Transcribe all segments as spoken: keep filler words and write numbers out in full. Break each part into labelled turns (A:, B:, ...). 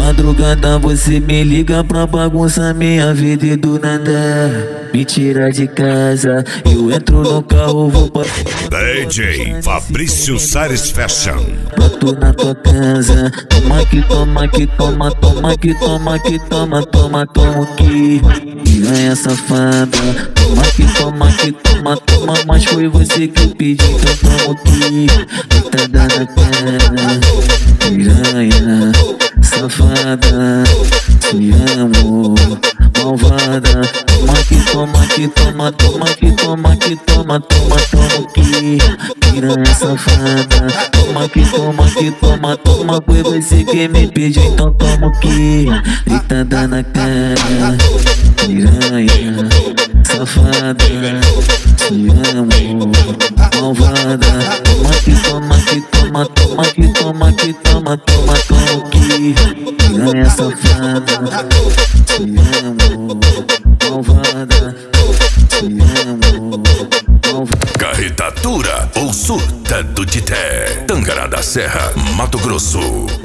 A: madrugada você me liga pra bagunçar minha vida e do nada me tira de casa. Eu entro no carro, vou pra
B: D J Fabrício Sares Fashion.
A: boto na tua casa. Toma que toma que toma, toma que toma que toma, toma, toma que piranha safada. Toma que toma que toma, toma, mas foi você que pediu, então toma que deitada na cara. Piranha safada, te amo, malvada. Toma que toma que toma, toma que toma que toma, toma, toma que piranha safada. Toma que toma que toma, toma, foi você que me pediu, então toma que deitada na cara. Piranha safada, te amo, malvada. Toma que toma que toma, toma que toma que toma, toma, toma que piranha safada, te amo, malvada, te amo, malvada.
B: Carretatura ou Surta do Tité, Tangará da Serra, Mato Grosso.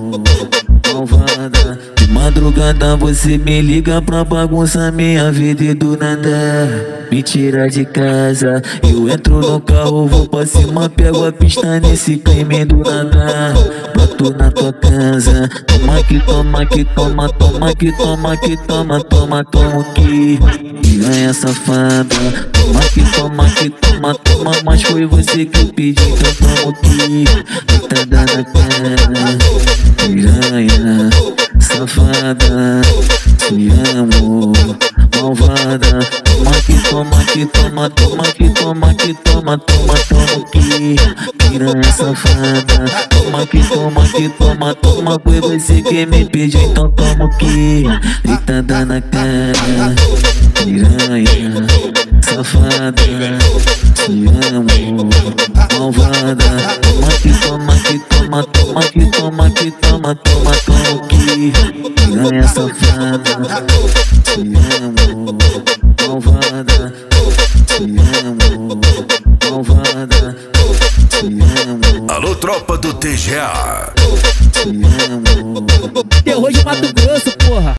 A: Malvada, de madrugada você me liga pra bagunçar minha vida e do nada me tira de casa. Eu entro no carro, vou pra cima, pego a pista nesse crime do nada. Boto na tua casa. Toma que toma que toma, toma que toma que toma, toma, toma que piranha safada. Toma que toma que toma, toma, mas foi você que pediu, então toma que deitada na cara. Piranha safada, te amo, malvada. Toma que toma que toma, toma que toma que toma, toma, toma que piranha safada. Toma que toma que toma, toma, foi você que me pediu, então toma que deitada na cara. Piranha safada, te amo, malvada. Toma que toma que toma, toma que toma que toma, toma, toma que piranha safada, te amo, malvada, te amo, malvada, te amo.
B: Alô, tropa do T G A.
A: Te amo.
C: Terror de Mato Grosso.